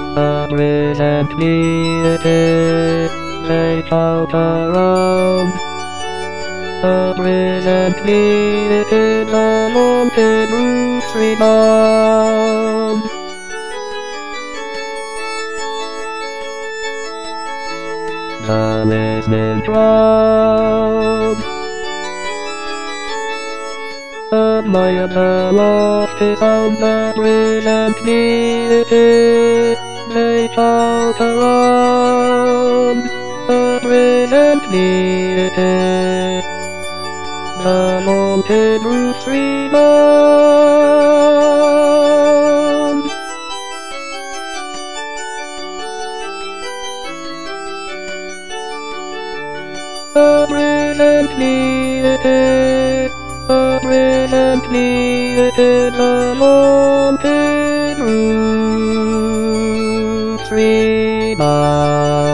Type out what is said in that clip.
present needed, make out around. Present needed, along the roots rebound. The listening crowd admire the lofty sound that present needed, they shout around. The present needed, the haunted roots rebound. The present needed, the present needed, the haunted roots rebound.